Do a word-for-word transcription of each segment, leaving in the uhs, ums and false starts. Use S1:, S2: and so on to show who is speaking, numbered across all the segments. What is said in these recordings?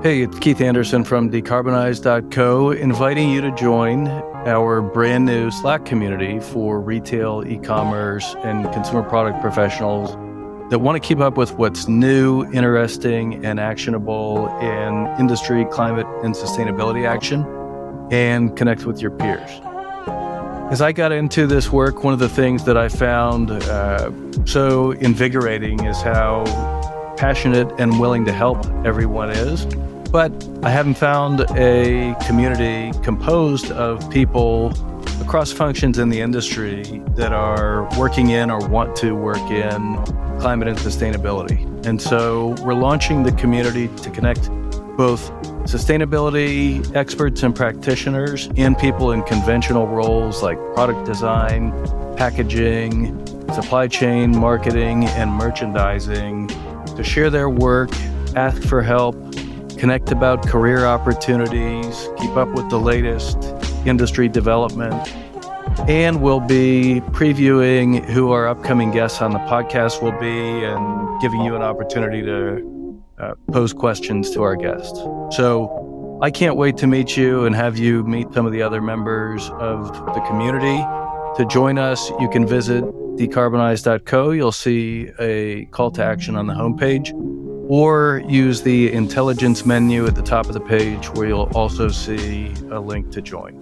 S1: Hey, it's Keith Anderson from decarbonize dot co, inviting you to join our brand new Slack community for retail, e-commerce, and consumer product professionals that want to keep up with what's new, interesting, and actionable in industry, climate, and sustainability action, and connect with your peers. As I got into this work, one of the things that I found uh, so invigorating is how passionate and willing to help everyone is. But I haven't found a community composed of people across functions in the industry that are working in or want to work in climate and sustainability. And so we're launching the community to connect both sustainability experts and practitioners and people in conventional roles like product design, packaging, supply chain, marketing, and merchandising to share their work, ask for help, connect about career opportunities, keep up with the latest industry development, and we'll be previewing who our upcoming guests on the podcast will be and giving you an opportunity to uh, pose questions to our guests. So I can't wait to meet you and have you meet some of the other members of the community. To join us, you can visit decarbonize dot co. You'll see a call to action on the homepage, or use the intelligence menu at the top of the page where you'll also see a link to join.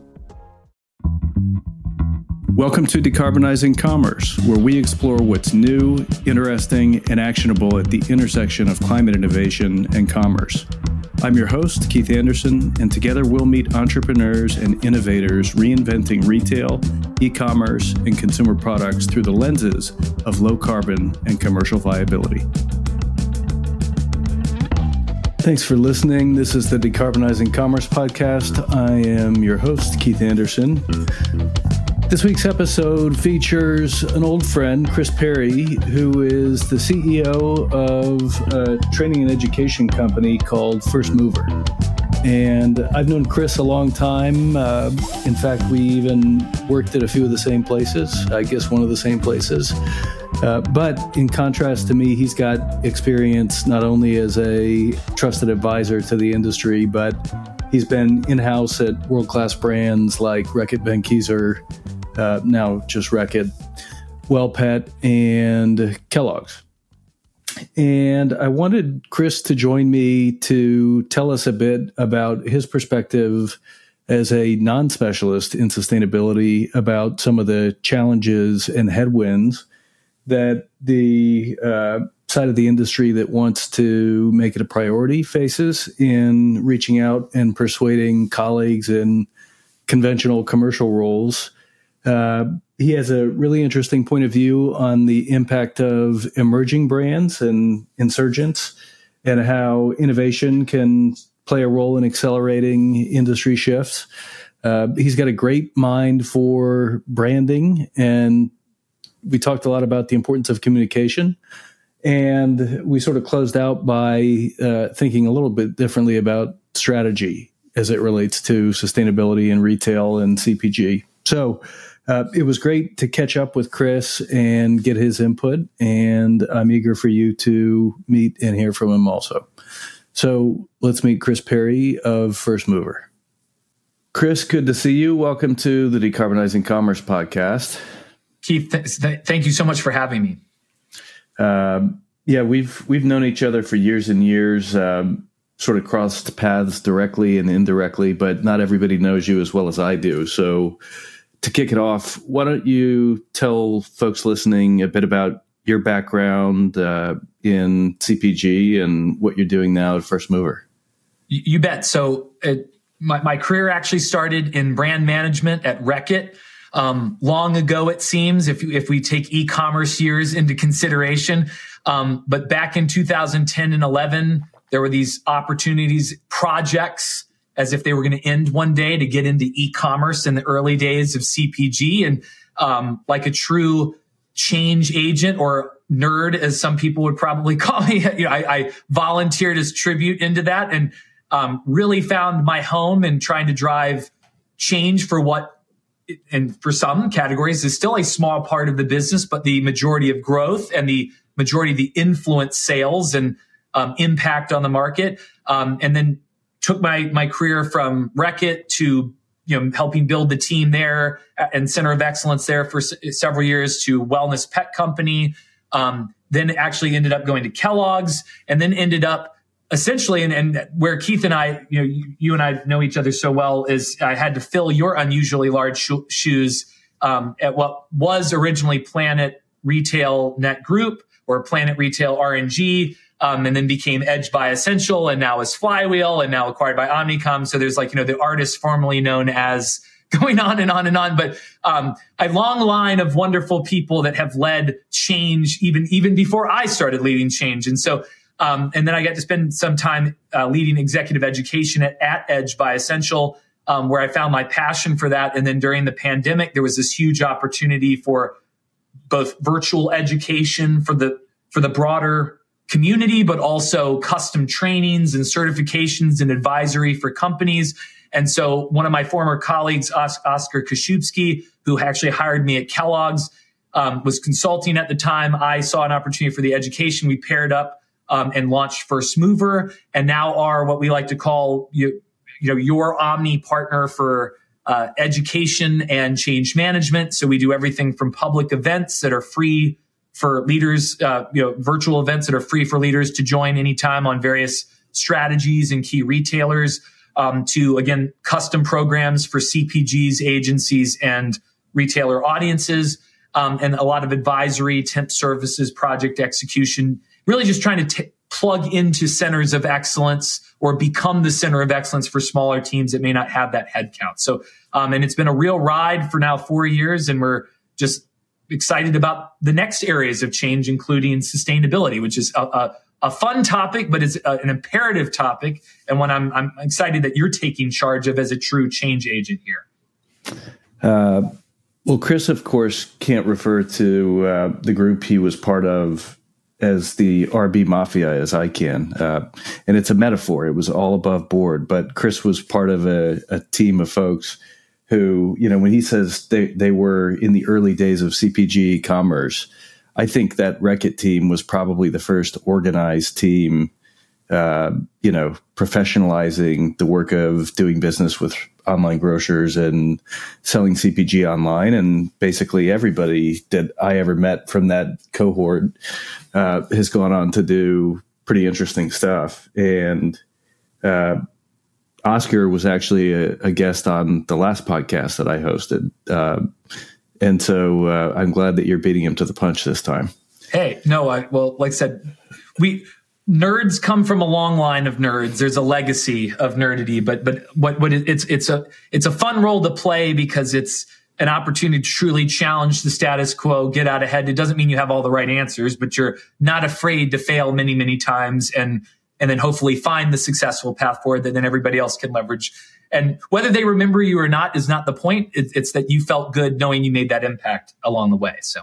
S1: Welcome to Decarbonizing Commerce, where we explore what's new, interesting, and actionable at the intersection of climate innovation and commerce. I'm your host, Keith Anderson, and together we'll meet entrepreneurs and innovators reinventing retail, e-commerce, and consumer products through the lenses of low carbon and commercial viability. Thanks for listening. This is the Decarbonizing Commerce podcast. I am your host, Keith Anderson. This week's episode features an old friend, Chris Perry, who is the C E O of a training and education company called First Mover. And I've known Chris a long time. Uh, in fact, we even worked at a few of the same places, I guess one of the same places. Uh, but in contrast to me, he's got experience not only as a trusted advisor to the industry, but he's been in-house at world-class brands like Reckitt Benckiser, uh, now just Reckitt, WellPet, and Kellogg's. And I wanted Chris to join me to tell us a bit about his perspective as a non-specialist in sustainability about some of the challenges and headwinds that the uh, side of the industry that wants to make it a priority faces in reaching out and persuading colleagues in conventional commercial roles. Uh, he has a really interesting point of view on the impact of emerging brands and insurgents and how innovation can play a role in accelerating industry shifts. Uh, he's got a great mind for branding, and we talked a lot about the importance of communication, and we sort of closed out by uh, thinking a little bit differently about strategy as it relates to sustainability in retail and C P G. So uh, it was great to catch up with Chris and get his input, and I'm eager for you to meet and hear from him also. So let's meet Chris Perry of First Mover. Chris, good to see you. Welcome to the Decarbonizing Commerce podcast.
S2: Keith, th- th- thank you so much for having me.
S1: Um, yeah, we've we've known each other for years and years, um, sort of crossed paths directly and indirectly, but not everybody knows you as well as I do. So to kick it off, why don't you tell folks listening a bit about your background uh, in C P G and what you're doing now at First Mover?
S2: You, you bet. So it, my, my career actually started in brand management at Reckitt. Um, long ago, it seems, if if we take e-commerce years into consideration. Um, but back in two thousand ten and eleven, there were these opportunities, projects, as if they were going to end one day, to get into e-commerce in the early days of C P G. And um, like a true change agent, or nerd, as some people would probably call me, you know, I, I volunteered as tribute into that, and um, really found my home in trying to drive change for what, and for some categories, is still a small part of the business, but the majority of growth and the majority of the influence sales. And um, impact on the market. Um, and then took my my career from Reckitt to you know helping build the team there and Center of Excellence there for s- several years to Wellness Pet Company. Um, then actually ended up going to Kellogg's, and then ended up essentially, and, and where Keith and I, you know, you, you and I know each other so well, is I had to fill your unusually large sho- shoes um, at what was originally Planet Retail Net Group or Planet Retail R and G, um, and then became Edge by Essential, and now is Flywheel, and now acquired by Omnicom. So there's like, you know, the artist formerly known as going on and on and on. But um, a long line of wonderful people that have led change even, even before I started leading change. And so, um, and then I got to spend some time uh, leading executive education at, at Edge by Essential, um, where I found my passion for that. And then during the pandemic, there was this huge opportunity for both virtual education for the, for the broader community, but also custom trainings and certifications and advisory for companies. And so one of my former colleagues, Oscar Koszubski, who actually hired me at Kellogg's, um, was consulting at the time. I saw an opportunity for the education. We paired up um, and launched First Mover, and now are what we like to call you, you know, your Omni partner for uh, education and change management. So we do everything from public events that are free for leaders, uh, you know, virtual events that are free for leaders to join anytime on various strategies and key retailers. Um, to, again, custom programs for C P Gs, agencies, and retailer audiences, um, and a lot of advisory, temp services, project execution, really just trying to t- plug into centers of excellence or become the center of excellence for smaller teams that may not have that headcount. So, um, and it's been a real ride for now four years, and we're just excited about the next areas of change, including sustainability, which is a, a A fun topic, but it's a, an imperative topic, and one I'm, I'm excited that you're taking charge of as a true change agent here.
S1: Uh, well, Chris, of course, can't refer to uh, the group he was part of as the R B Mafia as I can. Uh, and it's a metaphor. It was all above board. But Chris was part of a, a team of folks who, you know, when he says they, they were in the early days of C P G commerce, I think that Reckitt team was probably the first organized team, uh, you know, professionalizing the work of doing business with online grocers and selling C P G online. And basically everybody that I ever met from that cohort uh, has gone on to do pretty interesting stuff. And uh, Oscar was actually a, a guest on the last podcast that I hosted. Uh, And so uh, I'm glad that you're beating him to the punch this time.
S2: Hey, no, I, well, like I said, we nerds come from a long line of nerds. There's a legacy of nerdity, but but what what it, it's it's a it's a fun role to play because it's an opportunity to truly challenge the status quo, get out ahead. It doesn't mean you have all the right answers, but you're not afraid to fail many many times, and and then hopefully find the successful path forward that then everybody else can leverage. And whether they remember you or not is not the point. It's, it's that you felt good knowing you made that impact along the way. So,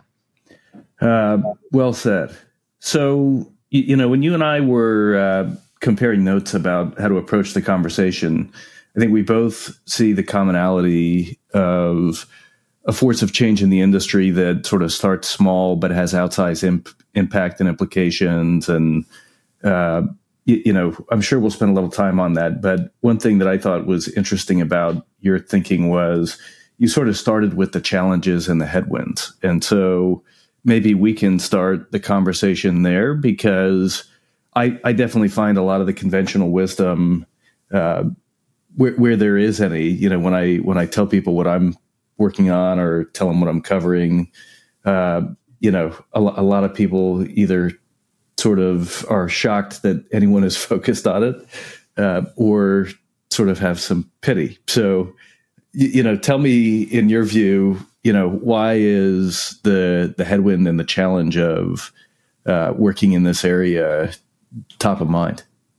S1: uh, well said. So, you, you know, when you and I were uh, comparing notes about how to approach the conversation, I think we both see the commonality of a force of change in the industry that sort of starts small but has outsized imp- impact and implications. And uh, you know, I'm sure we'll spend a little time on that. But one thing that I thought was interesting about your thinking was you sort of started with the challenges and the headwinds. And so maybe we can start the conversation there, because I, I definitely find a lot of the conventional wisdom uh, where, where there is any, you know, when I when I tell people what I'm working on or tell them what I'm covering, uh, you know, a, a lot of people either sort of are shocked that anyone is focused on it, uh, or sort of have some pity. So, you, you know, tell me, in your view, you know, why is the the headwind and the challenge of uh, working in this area top of mind?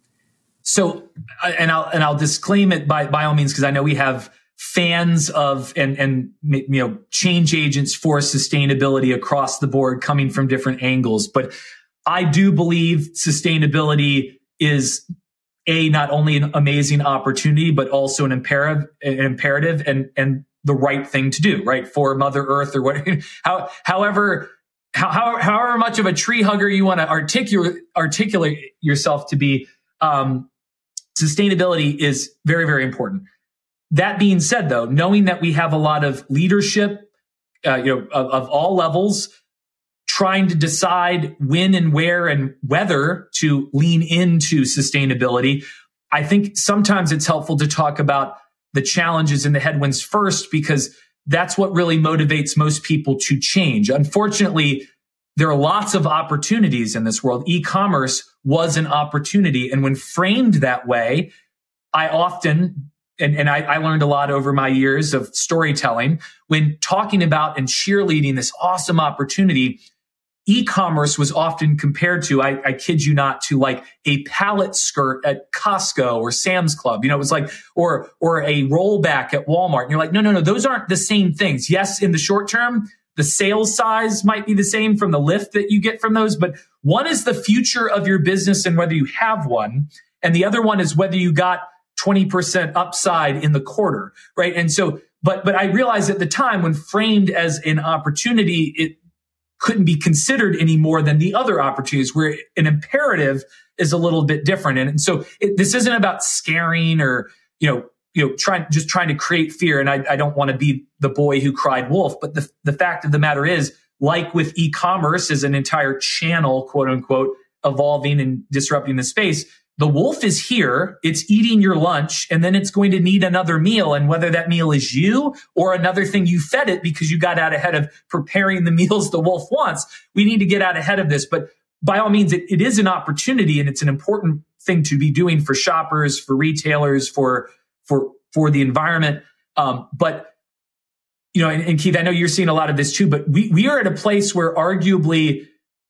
S2: So, and I'll and I'll disclaim it by by all means, because I know we have fans of and and you know change agents for sustainability across the board coming from different angles, but I do believe sustainability is a not only an amazing opportunity, but also an imperative, an imperative, and and the right thing to do, right, for Mother Earth or what. How, however, how, how, however much of a tree hugger you want to articulate, articulate yourself to be, um, sustainability is very, very important. That being said, though, knowing that we have a lot of leadership, uh, you know, of, of all levels, trying to decide when and where and whether to lean into sustainability, I think sometimes it's helpful to talk about the challenges and the headwinds first, because that's what really motivates most people to change. Unfortunately, there are lots of opportunities in this world. E-commerce was an opportunity. And when framed that way, I often, and, and I, I learned a lot over my years of storytelling, when talking about and cheerleading this awesome opportunity, e-commerce was often compared to, I, I kid you not, to like a pallet skirt at Costco or Sam's Club. You know, it was like, or, or a rollback at Walmart. And you're like, no, no, no, those aren't the same things. Yes, in the short term, the sales size might be the same from the lift that you get from those, but one is the future of your business and whether you have one. And the other one is whether you got twenty percent upside in the quarter, right? And so, but, but I realized at the time when framed as an opportunity, it couldn't be considered any more than the other opportunities, where an imperative is a little bit different. And so it, this isn't about scaring or, you know, you know, trying, just trying to create fear. And I, I don't want to be the boy who cried wolf, but the, the fact of the matter is, like with e-commerce as an entire channel, quote unquote, evolving and disrupting the space, the wolf is here, it's eating your lunch, and then it's going to need another meal. And whether that meal is you or another thing you fed it because you got out ahead of preparing the meals the wolf wants, we need to get out ahead of this. But by all means, it, it is an opportunity, and it's an important thing to be doing for shoppers, for retailers, for for for the environment. Um, but, you know, and, and Keith, I know you're seeing a lot of this too, but we we are at a place where arguably,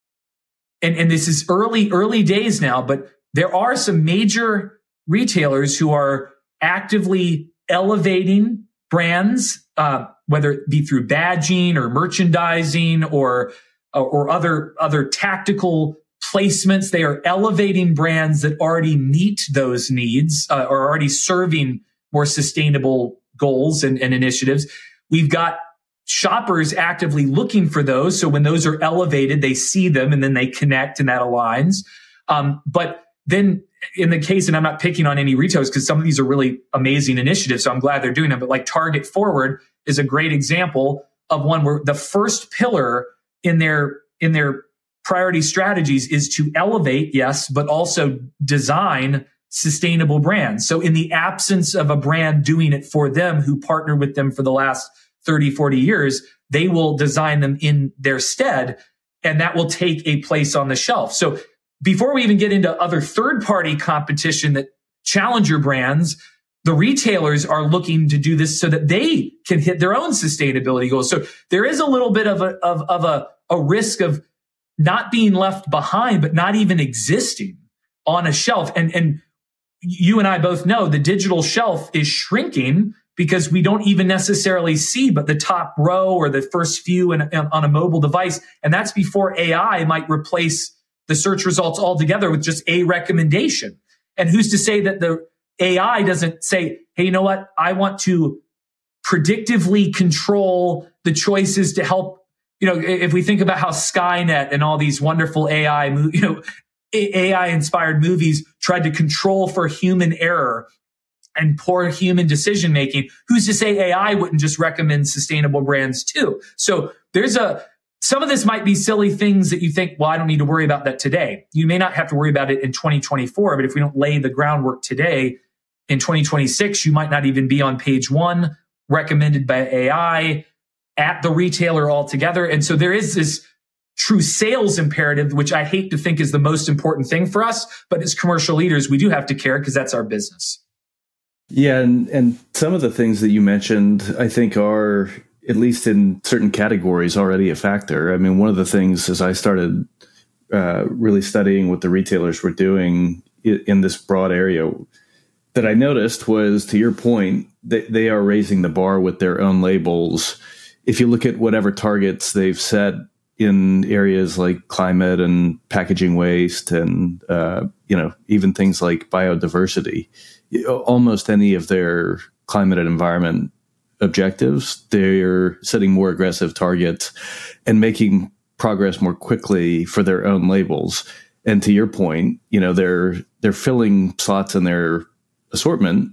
S2: and, and this is early, early days now, but there are some major retailers who are actively elevating brands, uh, whether it be through badging or merchandising or or other other tactical placements. They are elevating brands that already meet those needs, uh, or already serving more sustainable goals and, and initiatives. We've got shoppers actively looking for those. So when those are elevated, they see them and then they connect, and that aligns. Um, but then in the case, and I'm not picking on any retailers because some of these are really amazing initiatives, so I'm glad they're doing them, but like Target Forward is a great example of one where the first pillar in their, in their priority strategies is to elevate, yes, but also design sustainable brands. So in the absence of a brand doing it for them who partnered with them for the last thirty, forty years, they will design them in their stead, and that will take a place on the shelf. So before we even get into other third-party competition that challenger brands, the retailers are looking to do this so that they can hit their own sustainability goals. So there is a little bit of a, of, of a, a risk of not being left behind, but not even existing on a shelf. And, and you and I both know the digital shelf is shrinking because we don't even necessarily see but the top row or the first few in, in, on a mobile device. And that's before A I might replace the search results altogether with just a recommendation. And who's to say that the A I doesn't say, hey, you know what? I want to predictively control the choices to help. You know, if we think about how Skynet and all these wonderful A I, you know, A I inspired movies tried to control for human error and poor human decision making, who's to say A I wouldn't just recommend sustainable brands too? So there's a, some of this might be silly things that you think, well, I don't need to worry about that today. You may not have to worry about it in twenty twenty-four, but if we don't lay the groundwork today, in twenty twenty-six, you might not even be on page one, recommended by A I at the retailer altogether. And so there is this true sales imperative, which I hate to think is the most important thing for us, but as commercial leaders, we do have to care because that's our business.
S1: Yeah, and, and some of the things that you mentioned, I think are, at least in certain categories, already a factor. I mean, one of the things as I started uh, really studying what the retailers were doing in, in this broad area that I noticed was, to your point, they, they are raising the bar with their own labels. If you look at whatever targets they've set in areas like climate and packaging waste and, uh, you know, even things like biodiversity, almost any of their climate and environment objectives, they're setting more aggressive targets and making progress more quickly for their own labels. And to your point, you know, they're they're filling slots in their assortment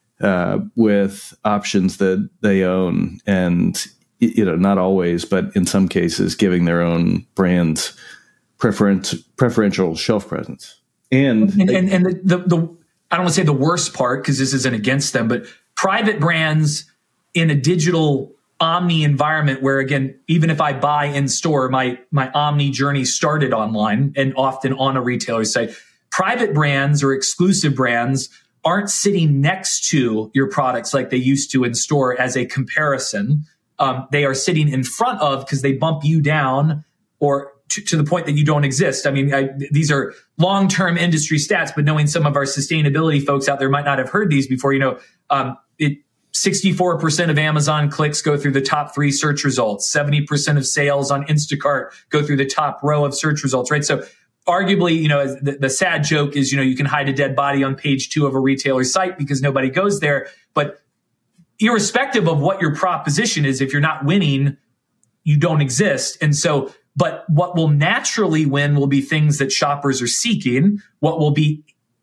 S1: uh, with options that they own, and you know, not always, but in some cases, giving their own brands preference preferential shelf presence. And
S2: and and, and the, the the I don't want to say the worst part, because this isn't against them, but private brands in a digital omni environment where, again, even if I buy in store, my my omni journey started online and often on a retailer's site. Private brands or exclusive brands aren't sitting next to your products like they used to in store as a comparison. Um, they are sitting in front of, because they bump you down or to, to the point that you don't exist. I mean, I, these are long-term industry stats, but knowing some of our sustainability folks out there might not have heard these before. You know, um, it sixty-four percent of Amazon clicks go through the top three search results. seventy percent of sales on Instacart go through the top row of search results, right? So arguably, you know, the, the sad joke is, you know, you can hide a dead body on page two of a retailer's site because nobody goes there. But irrespective of what your proposition is, if you're not winning, you don't exist. And so, but what will naturally win will be things that shoppers are seeking. What will be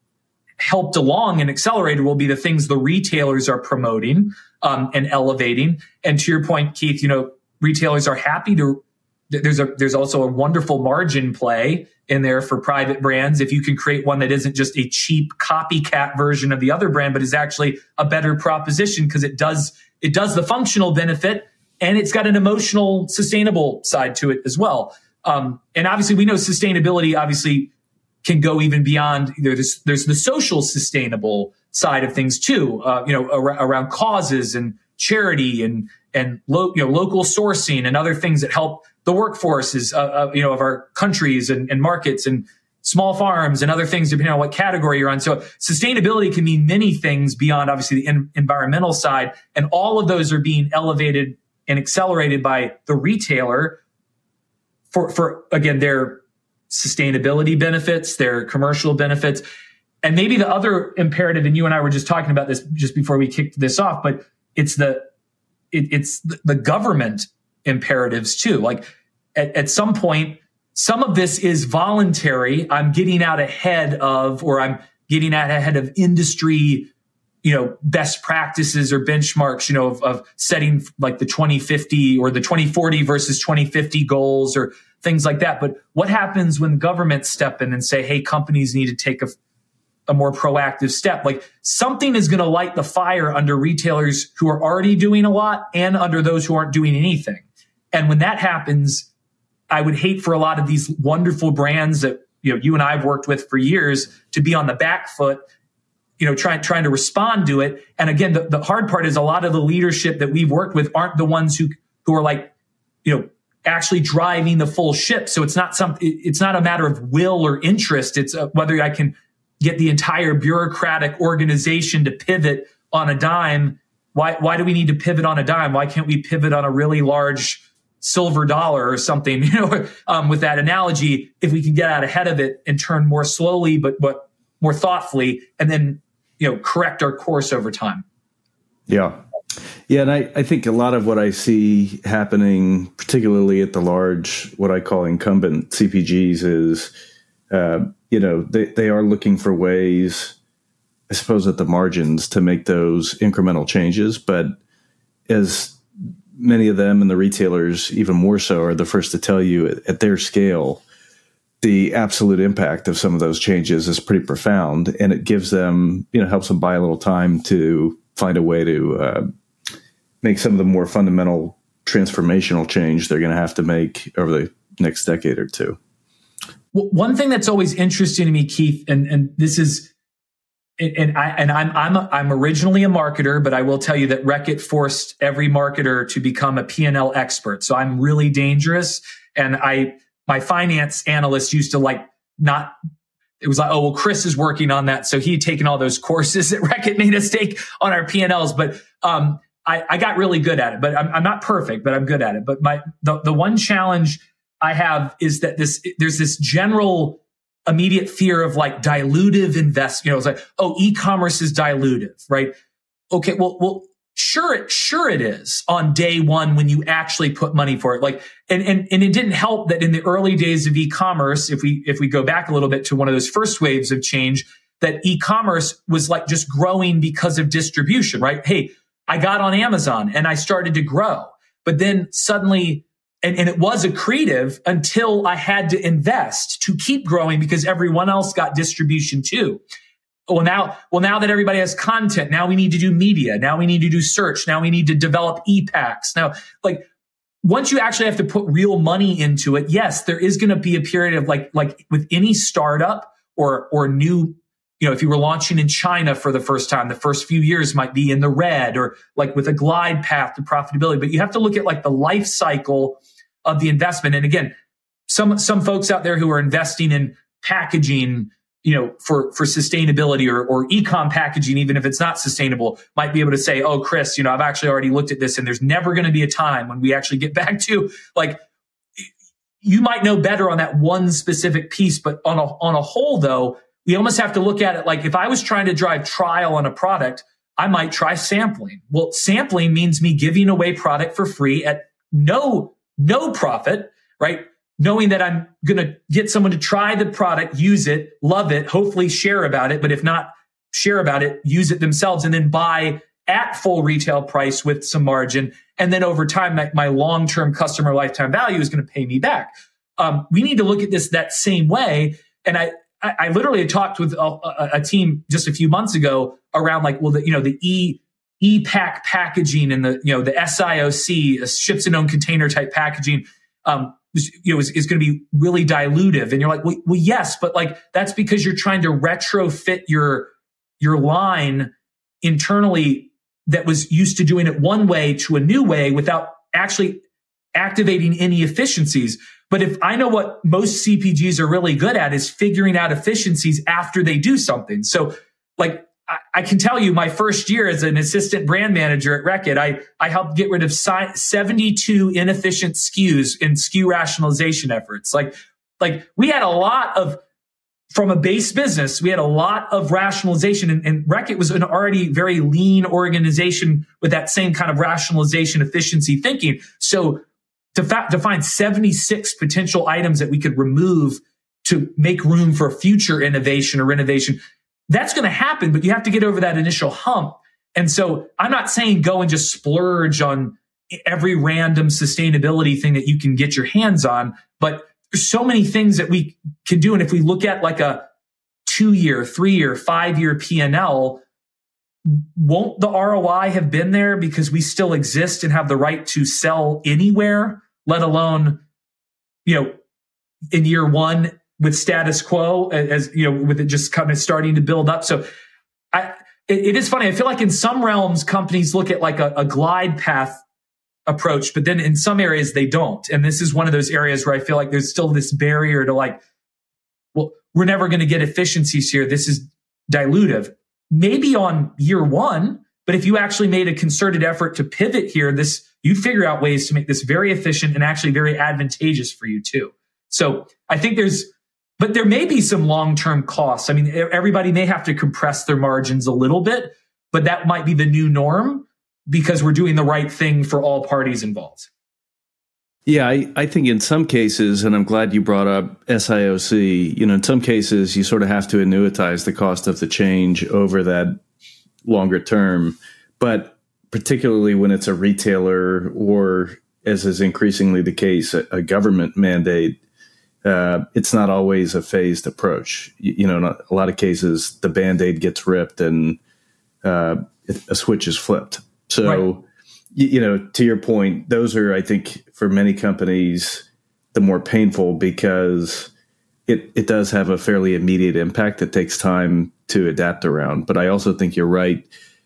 S2: helped along and accelerated will be the things the retailers are promoting um, and elevating. And to your point, Keith, you know, retailers are happy to, there's a, there's also a wonderful margin play in there for private brands. If you can create one that isn't just a cheap copycat version of the other brand, but is actually a better proposition because it does, it does the functional benefit and it's got an emotional, sustainable side to it as well. Um, and obviously we know sustainability obviously can go even beyond, there's, there's the social sustainable side of things too, uh, you know, ar- around causes and charity and, and lo- you know, local sourcing and other things that help the workforces, uh, uh, you know, of our countries and, and markets and small farms and other things, depending on what category you're on. So sustainability can mean many things beyond obviously the in- environmental side. And all of those are being elevated and accelerated by the retailer for, for again, their sustainability benefits, their commercial benefits. And maybe the other imperative, and you and I were just talking about this just before we kicked this off, but it's the, it, it's the government imperatives too. Like at, at some point, some of this is voluntary. I'm getting out ahead of, or I'm getting out ahead of industry, you know, best practices or benchmarks, you know, of, of setting like the twenty fifty or the twenty forty versus twenty fifty goals or things like that. But what happens when governments step in and say, hey, companies need to take a, a more proactive step? Like something is going to light the fire under retailers who are already doing a lot and under those who aren't doing anything. And when that happens, I would hate for a lot of these wonderful brands that, you know, you and I have worked with for years to be on the back foot, you know, trying, trying to respond to it. And again, the, the hard part is a lot of the leadership that we've worked with aren't the ones who, who are like, you know, actually driving the full ship. So it's not something, it's not a matter of will or interest. It's uh, whether I can get the entire bureaucratic organization to pivot on a dime. Why, why do we need to pivot on a dime? Why can't we pivot on a really large silver dollar or something, you know, um, with that analogy, if we can get out ahead of it and turn more slowly, but, but more thoughtfully, and then, you know, correct our course over time.
S1: Yeah. Yeah. And I, I think a lot of what I see happening, particularly at the large, what I call incumbent C P Gs is, uh, you know, they, they are looking for ways, I suppose, at the margins to make those incremental changes. But as many of them and the retailers even more so are the first to tell you at, at their scale, the absolute impact of some of those changes is pretty profound. And it gives them, you know, helps them buy a little time to find a way to uh, make some of the more fundamental transformational change they're going to have to make over the next decade or two.
S2: Well, one thing that's always interesting to me, Keith, and, and this is, And I and I'm I'm a, I'm originally a marketer, but I will tell you that Reckitt forced every marketer to become a P and L expert. So I'm really dangerous. And I my finance analyst used to like not. It was like, oh well, Chris is working on that, so he had taken all those courses that Reckitt made us take on our P and Ls. But um, I, I got really good at it. But I'm, I'm not perfect, but I'm good at it. But my the the one challenge I have is that this there's this general immediate fear of like dilutive invest, you know, it's like, oh, e-commerce is dilutive, right? Okay, well, well, Sure, it, sure it is on day one when you actually put money for it. Like, and, and, and it didn't help that in the early days of e-commerce, if we, if we go back a little bit to one of those first waves of change, that e-commerce was like just growing because of distribution, right? Hey, I got on Amazon and I started to grow, but then suddenly, and, and it was accretive until I had to invest to keep growing because everyone else got distribution too. Well, now, well, now that everybody has content, now we need to do media. Now we need to do search. Now we need to develop e-packs. Now, like, once you actually have to put real money into it, yes, there is going to be a period of like, like with any startup or, or new, you know, if you were launching in China for the first time, the first few years might be in the red or like with a glide path to profitability. But you have to look at like the life cycle of the investment. And again, some, some folks out there who are investing in packaging, you know, for, for sustainability or, or e-com packaging, even if it's not sustainable, might be able to say, oh, Chris, you know, I've actually already looked at this and there's never going to be a time when we actually get back to like, you might know better on that one specific piece, but on a, on a whole though, we almost have to look at it like if I was trying to drive trial on a product, I might try sampling. Well, sampling means me giving away product for free at no, no profit, right? Knowing that I'm going to get someone to try the product, use it, love it, hopefully share about it. But if not share about it, use it themselves and then buy at full retail price with some margin. And then over time, my, my long-term customer lifetime value is going to pay me back. Um, we need to look at this that same way. And I, I, I literally talked with a, a, a team just a few months ago around like, well, the, you know, the E, E-pack packaging and the, you know, the S I O C, ships and own container type packaging. Um, you know, is, is going to be really dilutive. And you're like, well, well, yes, but like, that's because you're trying to retrofit your, your line internally that was used to doing it one way to a new way without actually activating any efficiencies. But if I know what most C P Gs are really good at is figuring out efficiencies after they do something. So like, I can tell you my first year as an assistant brand manager at Reckitt, I, I helped get rid of seventy-two inefficient S K Us in S K U rationalization efforts. Like, like we had a lot of, from a base business, we had a lot of rationalization and, and Reckitt was an already very lean organization with that same kind of rationalization efficiency thinking. So to, fa- to find seventy-six potential items that we could remove to make room for future innovation or renovation, that's going to happen, but you have to get over that initial hump. And so I'm not saying go and just splurge on every random sustainability thing that you can get your hands on, but there's so many things that we can do. And if we look at like a two year, three year, five year P and L, won't the R O I have been there because we still exist and have the right to sell anywhere, let alone, you know, in year one, with status quo, as you know, with it just kind of starting to build up. So I, it, it is funny. I feel like in some realms, companies look at like a, a glide path approach, but then in some areas they don't. And this is one of those areas where I feel like there's still this barrier to like, well, we're never going to get efficiencies here. This is dilutive. Maybe on year one, but if you actually made a concerted effort to pivot here, this, you'd figure out ways to make this very efficient and actually very advantageous for you too. So I think there's, but there may be some long-term costs. I mean, everybody may have to compress their margins a little bit, but that might be the new norm because we're doing the right thing for all parties involved.
S1: Yeah, I, I think in some cases, and I'm glad you brought up S I O C, you know, in some cases you sort of have to annuitize the cost of the change over that longer term. But particularly when it's a retailer or, as is increasingly the case, a, a government mandate, Uh, it's not always a phased approach. You, you know, in a, a lot of cases, the Band-Aid gets ripped and uh, a switch is flipped. So, right. you, you know, to your point, those are, I think, for many companies, the more painful because it, it does have a fairly immediate impact that takes time to adapt around. But I also think you're right.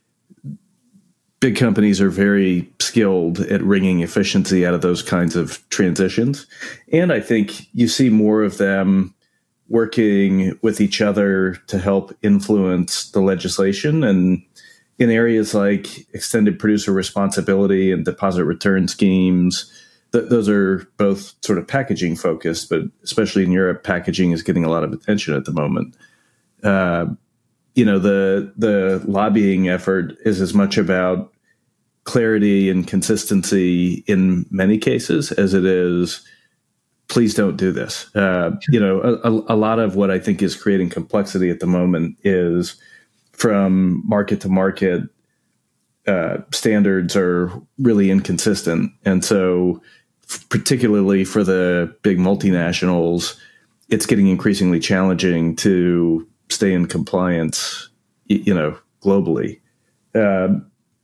S1: Big companies are very skilled at wringing efficiency out of those kinds of transitions. And I think you see more of them working with each other to help influence the legislation. And in areas like extended producer responsibility and deposit return schemes, th- those are both sort of packaging focused, but especially in Europe, packaging is getting a lot of attention at the moment. Uh, you know, the the lobbying effort is as much about clarity and consistency in many cases as it is, please don't do this. Uh, you know, a, a lot of what I think is creating complexity at the moment is from market to market, uh, standards are really inconsistent. And so particularly for the big multinationals, it's getting increasingly challenging to stay in compliance, you know, globally. Uh,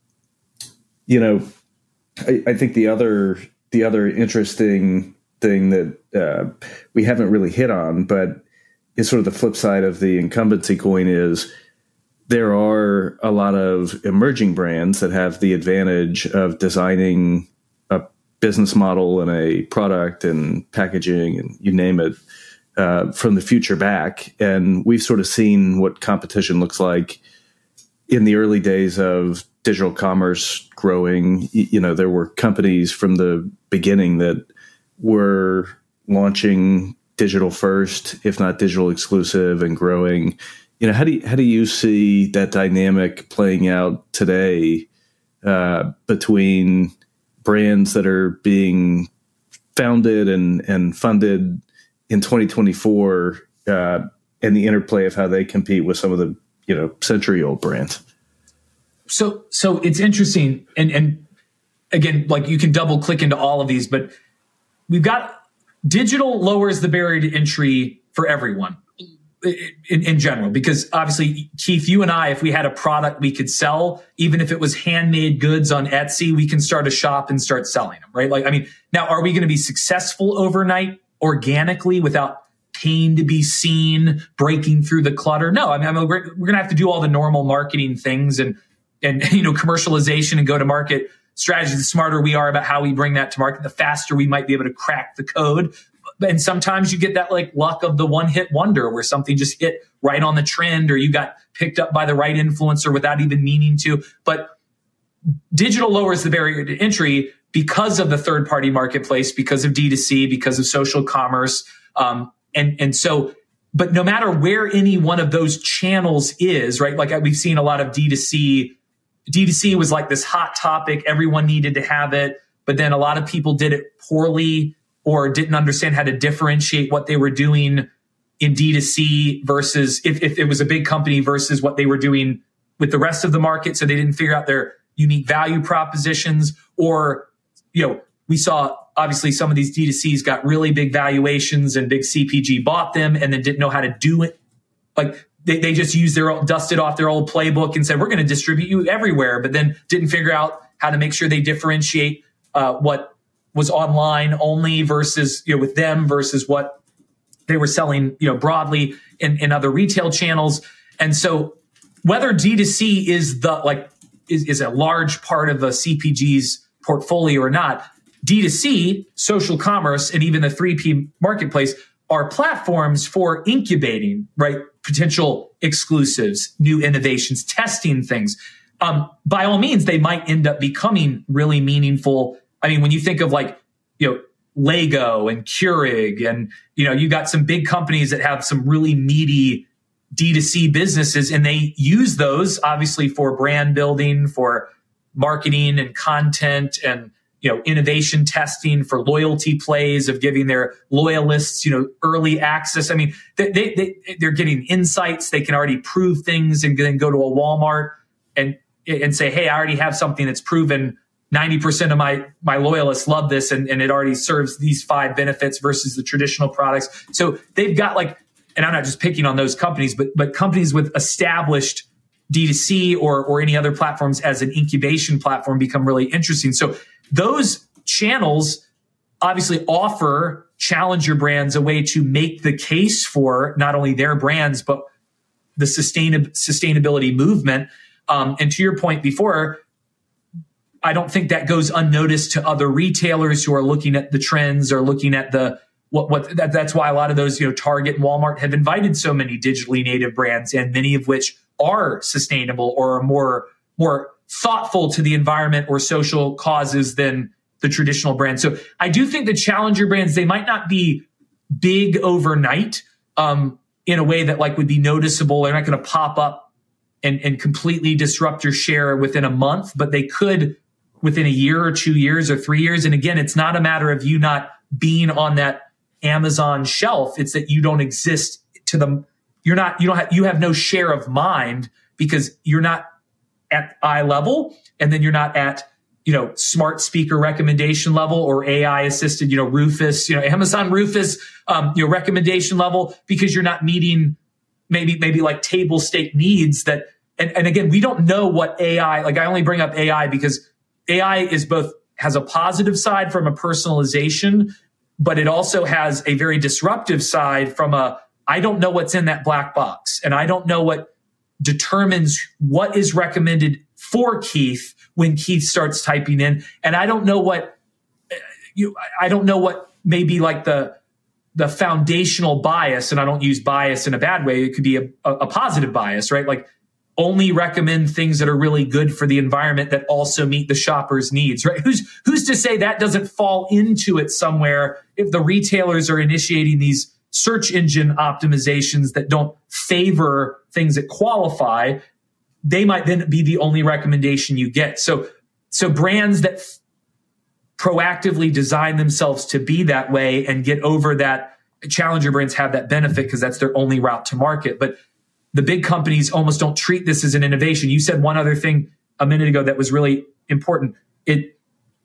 S1: you know, I, I think the other the other interesting thing that uh, we haven't really hit on, but is sort of the flip side of the incumbency coin is there are a lot of emerging brands that have the advantage of designing a business model and a product and packaging and you name it uh, from the future back. And we've sort of seen what competition looks like in the early days of digital commerce growing. You know, there were companies from the beginning that were launching digital first, if not digital exclusive, and growing. You know, how do you, how do you see that dynamic playing out today uh, between brands that are being founded and, and funded in twenty twenty-four uh, and the interplay of how they compete with some of the, you know, century old brands?
S2: So, so it's interesting. And, and again, like you can double click into all of these, but we've got digital lowers the barrier to entry for everyone. In, in general, because obviously, Keith, you and I, if we had a product we could sell, even if it was handmade goods on Etsy, we can start a shop and start selling them, right? Like, I mean, now, are we going to be successful overnight organically without paying to be seen, breaking through the clutter? No, I mean, I mean we're, we're going to have to do all the normal marketing things and, and, you know, commercialization and go to market strategy. The smarter we are about how we bring that to market, the faster we might be able to crack the code. And sometimes you get that like luck of the one hit wonder where something just hit right on the trend or you got picked up by the right influencer without even meaning to. But digital lowers the barrier to entry because of the third party marketplace, because of D two C, because of social commerce. Um, and, and so, but no matter where any one of those channels is, right? Like we've seen a lot of D two C. D two C was like this hot topic. Everyone needed to have it, but then a lot of people did it poorly or didn't understand how to differentiate what they were doing in D two C versus if, if it was a big company versus what they were doing with the rest of the market. So they didn't figure out their unique value propositions. Or, you know, we saw obviously some of these D two Cs got really big valuations and big C P G bought them and then didn't know how to do it. Like they, they just used their old, dusted off their old playbook and said, we're going to distribute you everywhere, but then didn't figure out how to make sure they differentiate uh, what was online only versus, you know, with them versus what they were selling, you know, broadly in, in other retail channels. And so whether D two C is the, like, is, is a large part of a C P G's portfolio or not, D two C, social commerce, and even the three P marketplace are platforms for incubating, right? Potential exclusives, new innovations, testing things. Um, by all means, they might end up becoming really meaningful. I mean, when you think of like, you know, Lego and Keurig and, you know, you got some big companies that have some really meaty D two C businesses and they use those obviously for brand building, for marketing and content and, you know, innovation testing, for loyalty plays of giving their loyalists, you know, early access. I mean, they, they, they, they're getting insights. They can already prove things and then go to a Walmart and, and say, hey, I already have something that's proven ninety percent of my, my loyalists love this and, and it already serves these five benefits versus the traditional products. So they've got like, and I'm not just picking on those companies, but, but companies with established D two C or, or any other platforms as an incubation platform become really interesting. So those channels obviously offer challenger brands a way to make the case for not only their brands, but the sustain- sustainability movement. Um, and to your point before, I don't think that goes unnoticed to other retailers who are looking at the trends or looking at the what what that, that's why a lot of those, you know, Target and Walmart have invited so many digitally native brands, and many of which are sustainable or are more more thoughtful to the environment or social causes than the traditional brands. So I do think the challenger brands, they might not be big overnight um, in a way that like would be noticeable. They're not going to pop up and, and completely disrupt your share within a month, but they could within a year or two years or three years. And again, it's not a matter of you not being on that Amazon shelf. It's that you don't exist to the, you're not, you don't have, you have no share of mind because you're not at eye level, and then you're not at, you know, smart speaker recommendation level or A I assisted, you know, Rufus, you know, Amazon Rufus, um, you know, recommendation level, because you're not meeting maybe, maybe like table stake needs that, and, and again, we don't know what A I, like I only bring up A I because A I is both, has a positive side from a personalization, but it also has a very disruptive side from a, I don't know what's in that black box, and I don't know what determines what is recommended for Keith when Keith starts typing in. And I don't know what, you, I don't know what maybe like the, the foundational bias, and I don't use bias in a bad way. It could be a, a positive bias, right? Like only recommend things that are really good for the environment that also meet the shopper's needs, right? Who's, who's to say that doesn't fall into it somewhere if the retailers are initiating these search engine optimizations that don't favor things that qualify? They might then be the only recommendation you get. So, so brands that f- proactively design themselves to be that way and get over that, challenger brands have that benefit because that's their only route to market. But the big companies almost don't treat this as an innovation. You said one other thing a minute ago that was really important. It,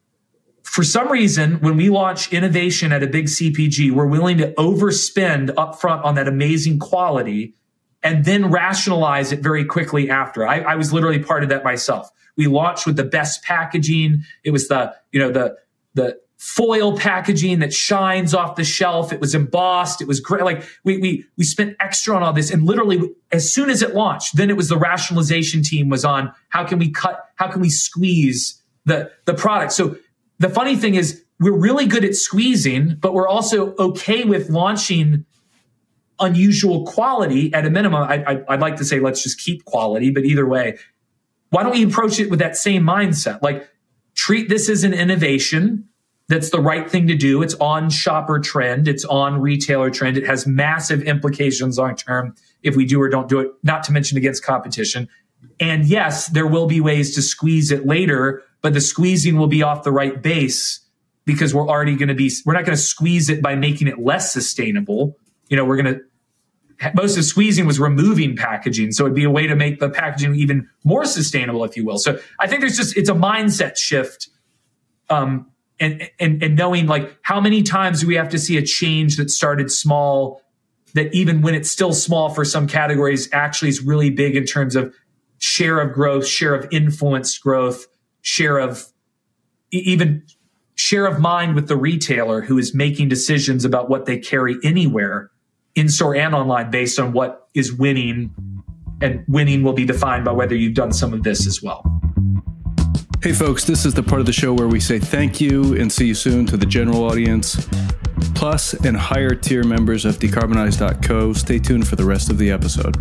S2: for some reason, when we launch innovation at a big C P G, we're willing to overspend upfront on that amazing quality and then rationalize it very quickly after. I, I was literally part of that myself. We launched with the best packaging. It was the, you know, the, the foil packaging that shines off the shelf. It was embossed. It was great. Like we, we, we spent extra on all this. And literally as soon as it launched, then it was the rationalization team was on how can we cut, how can we squeeze the, the product? So the funny thing is we're really good at squeezing, but we're also okay with launching unusual quality at a minimum. I, I, I'd like to say, let's just keep quality, but either way, why don't we approach it with that same mindset? Like treat this as an innovation. That's the right thing to do. It's on shopper trend. It's on retailer trend. It has massive implications long term if we do or don't do it, not to mention against competition. And yes, there will be ways to squeeze it later, but the squeezing will be off the right base because we're already going to be, we're not going to squeeze it by making it less sustainable. You know, we're going to, most of squeezing was removing packaging. So it'd be a way to make the packaging even more sustainable, if you will. So I think there's just, it's a mindset shift. Um, And, and, and knowing like how many times do we have to see a change that started small, that even when it's still small for some categories actually is really big in terms of share of growth, share of influence growth, share of even share of mind with the retailer who is making decisions about what they carry anywhere in store and online based on what is winning, and winning will be defined by whether you've done some of this as well.
S1: Hey folks, this is the part of the show where we say thank you and see you soon to the general audience, plus and higher tier members of decarbonize dot co. Stay tuned for the rest of the episode.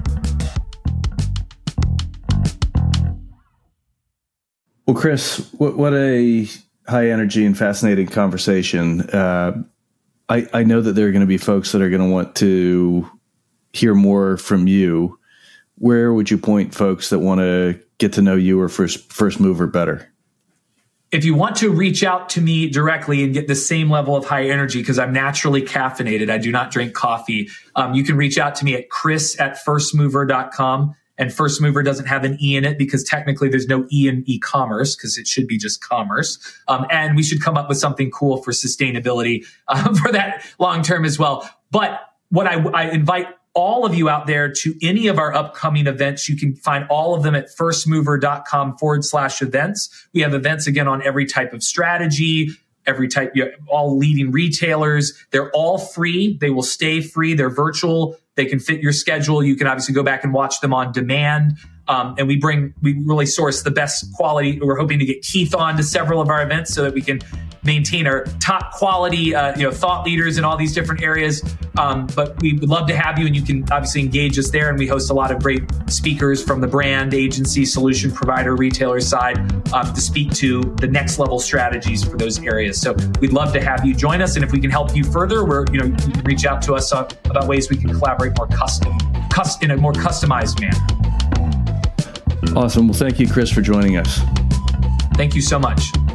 S1: Well, Chris, what, what a high energy and fascinating conversation. Uh, I, I know that there are going to be folks that are going to want to hear more from you. Where would you point folks that want to get to know you or first first mover better?
S2: If you want to reach out to me directly and get the same level of high energy, because I'm naturally caffeinated, I do not drink coffee, um, you can reach out to me at chris at first mover dot com. And First Mover doesn't have an E in it because technically there's no E in e-commerce because it should be just commerce. Um, and we should come up with something cool for sustainability uh, for that long term as well. But what I, I invite all of you out there to any of our upcoming events. You can find all of them at firstmover.com forward slash events. We have events again on every type of strategy, every type, you know, all leading retailers. They're all free. They will stay free. They're virtual. They can fit your schedule. You can obviously go back and watch them on demand. Um, and we bring, we really source the best quality. We're hoping to get Keith on to several of our events so that we can maintain our top quality, uh, you know, thought leaders in all these different areas. Um, but we would love to have you, and you can obviously engage us there. And we host a lot of great speakers from the brand, agency, solution provider, retailer side um, to speak to the next level strategies for those areas. So we'd love to have you join us. And if we can help you further, we're, you know, you can reach out to us uh, about ways we can collaborate more custom, custom in a more customized manner.
S1: Awesome. Well, thank you, Chris, for joining us.
S2: Thank you so much.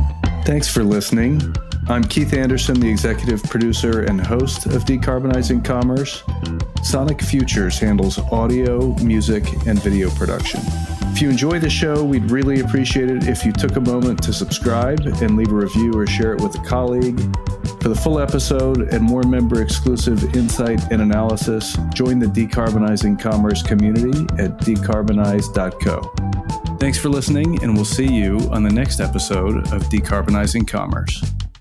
S1: Thanks for listening. I'm Keith Anderson, the executive producer and host of Decarbonizing Commerce. Sonic Futures handles audio, music, and video production. If you enjoy the show, we'd really appreciate it if you took a moment to subscribe and leave a review or share it with a colleague. For the full episode and more member-exclusive insight and analysis, join the Decarbonizing Commerce community at decarbonize dot co. Thanks for listening, and we'll see you on the next episode of Decarbonizing Commerce.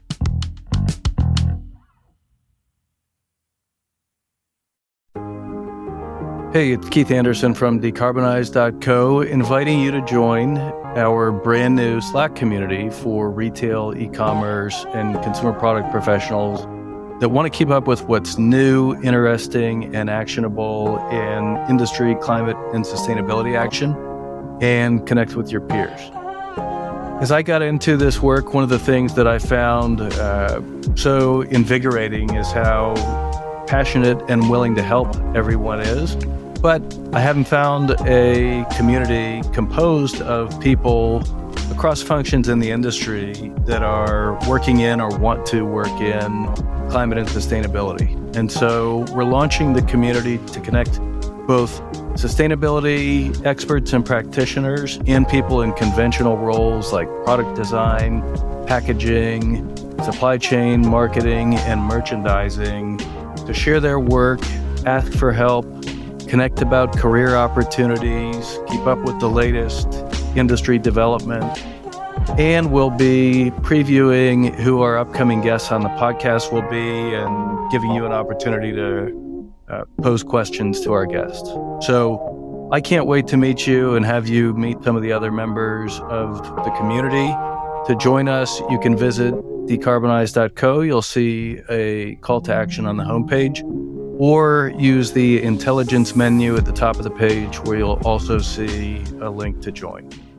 S1: Hey, it's Keith Anderson from decarbonize dot co, inviting you to join our brand new Slack community for retail, e-commerce, and consumer product professionals that want to keep up with what's new, interesting, and actionable in industry, climate, and sustainability action, and connect with your peers. As I got into this work, one of the things that I found uh, so invigorating is how passionate and willing to help everyone is. But I haven't found a community composed of people across functions in the industry that are working in or want to work in climate and sustainability. And so we're launching the community to connect both sustainability experts and practitioners and people in conventional roles like product design, packaging, supply chain, marketing, and merchandising to share their work, ask for help, connect about career opportunities, keep up with the latest industry development, and we'll be previewing who our upcoming guests on the podcast will be and giving you an opportunity to uh, pose questions to our guests. So I can't wait to meet you and have you meet some of the other members of the community. To join us, you can visit decarbonize dot co. You'll see a call to action on the homepage, or use the intelligence menu at the top of the page where you'll also see a link to join.